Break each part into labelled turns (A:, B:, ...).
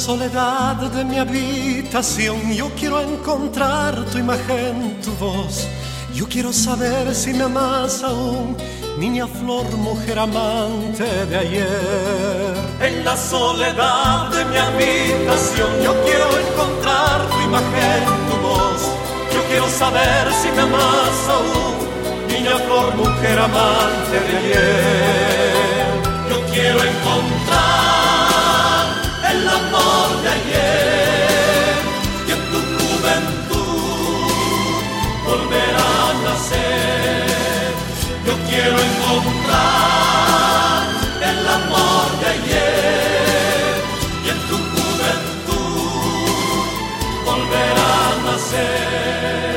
A: soledad de mi habitación yo quiero encontrar tu imagen, tu voz. Yo quiero saber si me amas aún, niña flor, mujer amante de ayer. En la soledad de mi habitación yo quiero encontrar tu imagen, tu voz. Yo quiero saber si me amas aún, niña flor, mujer amante de ayer. Yo quiero encontrar el amor de ayer y en tu juventud volver a nacer. Yo quiero encontrar el amor de ayer y en tu juventud volver a nacer.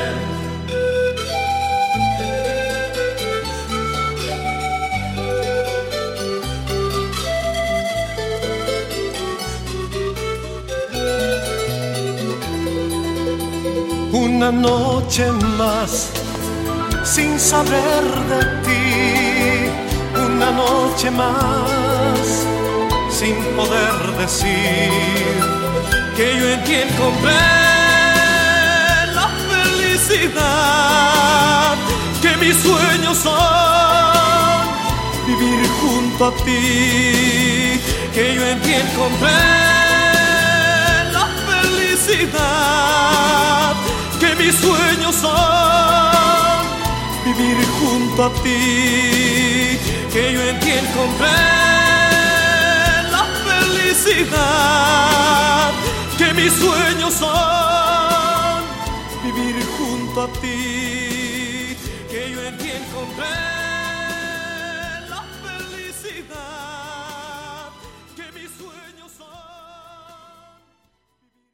A: Una noche más sin saber de ti, una noche más sin poder decir
B: que yo en ti encontré la felicidad, que mis sueños son vivir junto a ti, que yo en ti encontré la felicidad, que mis sueños son vivir junto a ti, que yo en ti encontré la felicidad, que mis sueños son vivir junto a ti, que yo en ti encontré